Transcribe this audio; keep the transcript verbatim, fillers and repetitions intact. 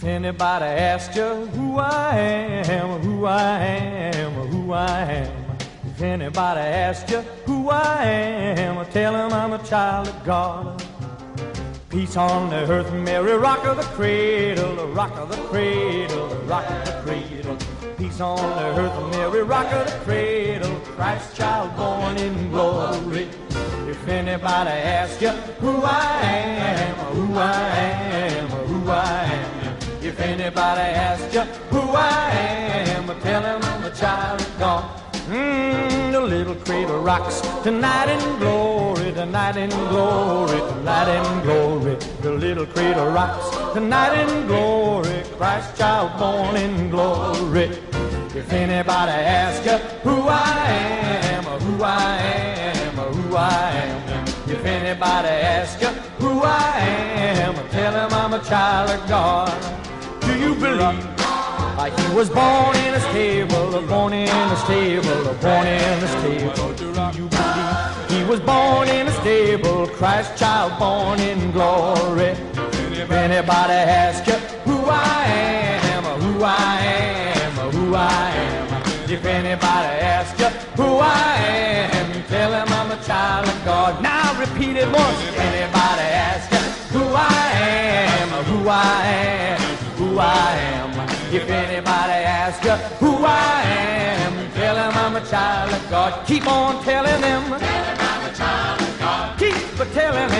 If anybody asks you who I am, who I am, who I am. If anybody asks you who I am, tell them I'm a child of God. Peace on the earth, Mary, rock of the cradle, the rock of the cradle, the rock of the cradle. Peace on the earth, Mary, rock of the cradle, Christ child born in glory. If anybody asks you who I am, who I am, who I am. If anybody asks you who I am, tell them I'm a child of God. Mm, the little cradle rocks tonight in glory, tonight in glory, tonight in glory. The little cradle rocks tonight in glory, Christ child born in glory. If anybody asks you who I am, who I am, who I am. If anybody asks you who I am, tell them I'm a child of God. Do you believe? Uh, he was born in a stable, born in a stable, born in a stable. Do you believe? He was born in a stable, Christ child born in glory. If anybody asks you who I am, who I am, who I am. If anybody asks you who I am, tell him I'm a child of God. Now repeat it once. If anybody asks you who I am, who I am, who I am. If anybody asks you who I am, tell him I'm a child of God. Keep on telling them. Tell him I'm a child of God. Keep telling